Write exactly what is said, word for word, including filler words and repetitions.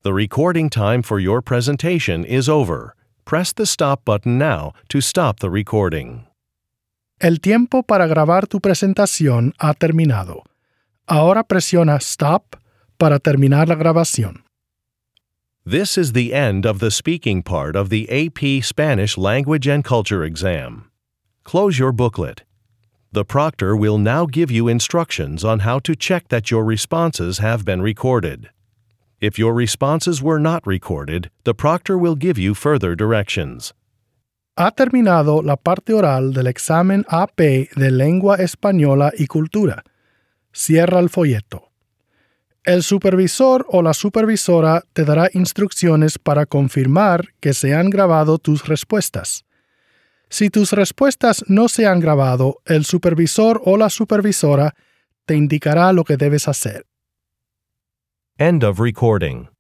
The recording time for your presentation is over. Press the stop button now to stop the recording. El tiempo para grabar tu presentación ha terminado. Ahora presiona Stop para terminar la grabación. This is the end of the speaking part of the A P Spanish Language and Culture exam. Close your booklet. The proctor will now give you instructions on how to check that your responses have been recorded. If your responses were not recorded, the proctor will give you further directions. Ha terminado la parte oral del examen A P de Lengua Española y Cultura. Cierra el folleto. El supervisor o la supervisora te dará instrucciones para confirmar que se han grabado tus respuestas. Si tus respuestas no se han grabado, el supervisor o la supervisora te indicará lo que debes hacer. End of recording.